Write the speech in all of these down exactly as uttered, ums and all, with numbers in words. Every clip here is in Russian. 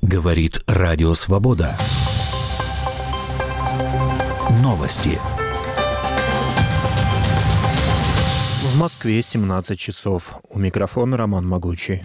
Говорит Радио Свобода. Новости. В Москве семнадцать часов. У микрофона Роман Могучий.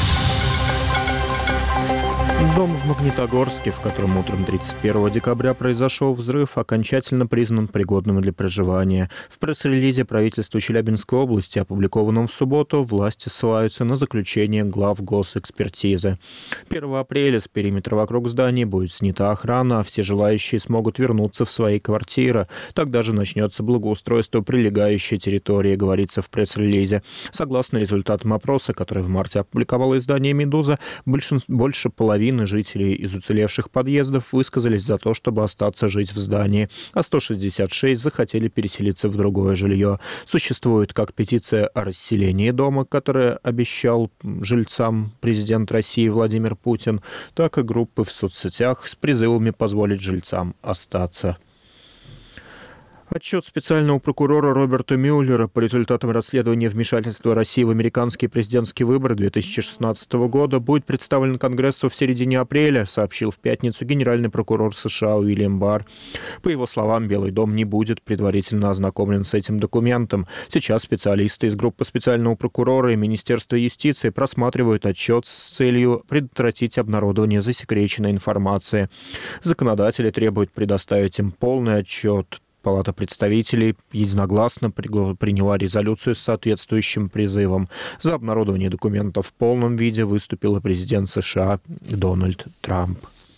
Дом в Магнитогорске, в котором утром тридцать первого декабря произошел взрыв, окончательно признан пригодным для проживания. В пресс-релизе правительства Челябинской области, опубликованном в субботу, власти ссылаются на заключение глав госэкспертизы. первого апреля с периметра вокруг здания будет снята охрана, а все желающие смогут вернуться в свои квартиры. Тогда же начнется благоустройство прилегающей территории, говорится в пресс-релизе. Согласно результатам опроса, который в марте опубликовало издание «Медуза», большинство, больше половины жителей из уцелевших подъездов высказались за то, чтобы остаться жить в здании, а сто шестьдесят шесть захотели переселиться в другое жилье. Существует как петиция о расселении дома, которую обещал жильцам президент России Владимир Путин, так и группы в соцсетях с призывами позволить жильцам остаться. Отчет специального прокурора Роберта Мюллера по результатам расследования вмешательства России в американские президентские выборы две тысячи шестнадцатого года будет представлен Конгрессу в середине апреля, сообщил в пятницу генеральный прокурор США Уильям Барр. По его словам, Белый дом не будет предварительно ознакомлен с этим документом. Сейчас специалисты из группы специального прокурора и Министерства юстиции просматривают отчет с целью предотвратить обнародование засекреченной информации. Законодатели требуют предоставить им полный отчет. Палата представителей единогласно приняла резолюцию с соответствующим призывом. За обнародование документов в полном виде выступил и президент США Дональд Трамп.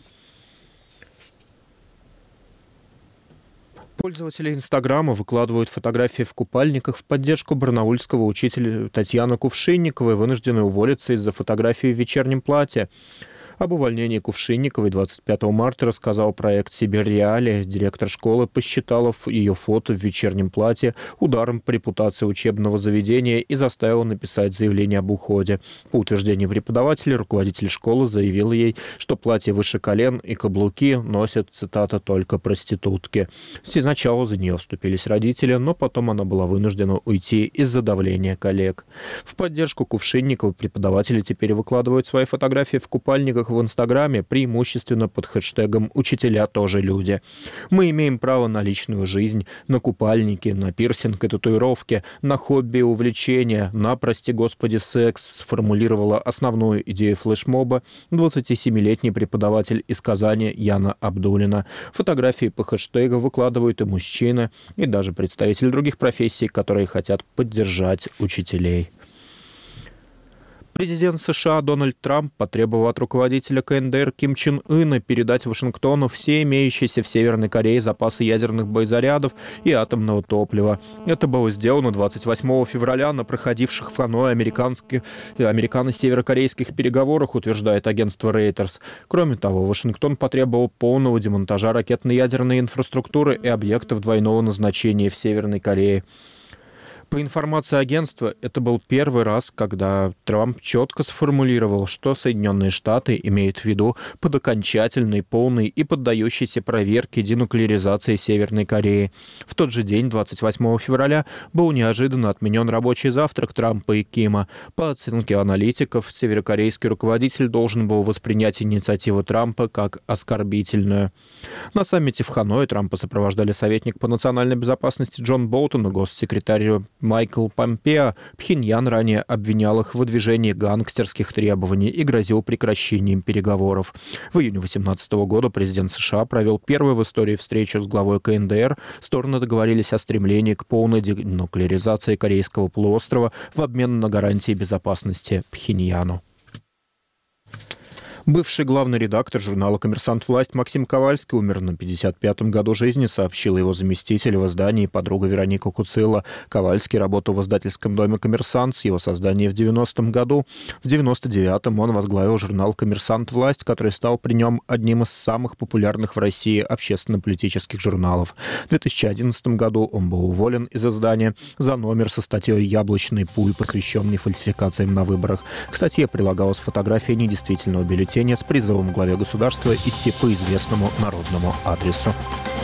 Пользователи Инстаграма выкладывают фотографии в купальниках в поддержку барнаульского учителя Татьяны Кувшинниковой, вынужденной уволиться из-за фотографии в вечернем платье. Об увольнении Кувшинниковой двадцать пятого марта рассказал проект «Сибирь Реалии». Директор школы посчитала ее фото в вечернем платье ударом по репутации учебного заведения и заставила написать заявление об уходе. По утверждению преподавателя, руководитель школы заявил ей, что платье выше колен и каблуки носят, цитата, только проститутки. Сначала за нее вступились родители, но потом она была вынуждена уйти из-за давления коллег. В поддержку Кувшинниковой преподаватели теперь выкладывают свои фотографии в купальниках в Инстаграме, преимущественно под хэштегом «Учителя тоже люди». Мы имеем право на личную жизнь, на купальники, на пирсинг и татуировки, на хобби и увлечения, на, прости господи, секс, сформулировала основную идею флешмоба двадцатисемилетний преподаватель из Казани Яна Абдулина. Фотографии по хэштегу выкладывают и мужчины, и даже представители других профессий, которые хотят поддержать учителей. Президент США Дональд Трамп потребовал от руководителя ка эн дэ эр Ким Чен Ына передать Вашингтону все имеющиеся в Северной Корее запасы ядерных боезарядов и атомного топлива. Это было сделано двадцать восьмого февраля на проходивших в Ханое американских, американо-северокорейских переговорах, утверждает агентство Reuters. Кроме того, Вашингтон потребовал полного демонтажа ракетно-ядерной инфраструктуры и объектов двойного назначения в Северной Корее. По информации агентства, это был первый раз, когда Трамп четко сформулировал, что Соединенные Штаты имеют в виду под окончательной, полной и поддающейся проверке денуклеаризации Северной Кореи. В тот же день, двадцать восьмого февраля, был неожиданно отменен рабочий завтрак Трампа и Кима. По оценке аналитиков, северокорейский руководитель должен был воспринять инициативу Трампа как оскорбительную. На саммите в Ханое Трампа сопровождали советник по национальной безопасности Джон Болтон и госсекретарь Майкл Помпео. Пхеньян ранее обвинял их в выдвижении гангстерских требований и грозил прекращением переговоров. В июне две тысячи восемнадцатого года президент США провел первую в истории встречу с главой ка эн дэ эр. Стороны договорились о стремлении к полной денуклеаризации Корейского полуострова в обмен на гарантии безопасности Пхеньяну. Бывший главный редактор журнала «Коммерсант. Власть» Максим Ковальский умер на пятьдесят пятом году жизни, сообщил его заместитель в издании подруга Вероника Куцилла. Ковальский работал в издательском доме «Коммерсант» с его создания в девяностом году. В девяносто девятом он возглавил журнал «Коммерсант. Власть», который стал при нем одним из самых популярных в России общественно-политических журналов. В две тысячи одиннадцатом году он был уволен из издания за номер со статьей «Яблочный пуль», посвященный фальсификациям на выборах. К статье прилагалась фотография недействительного бюллетеня с призывом главе государства идти по известному народному адресу.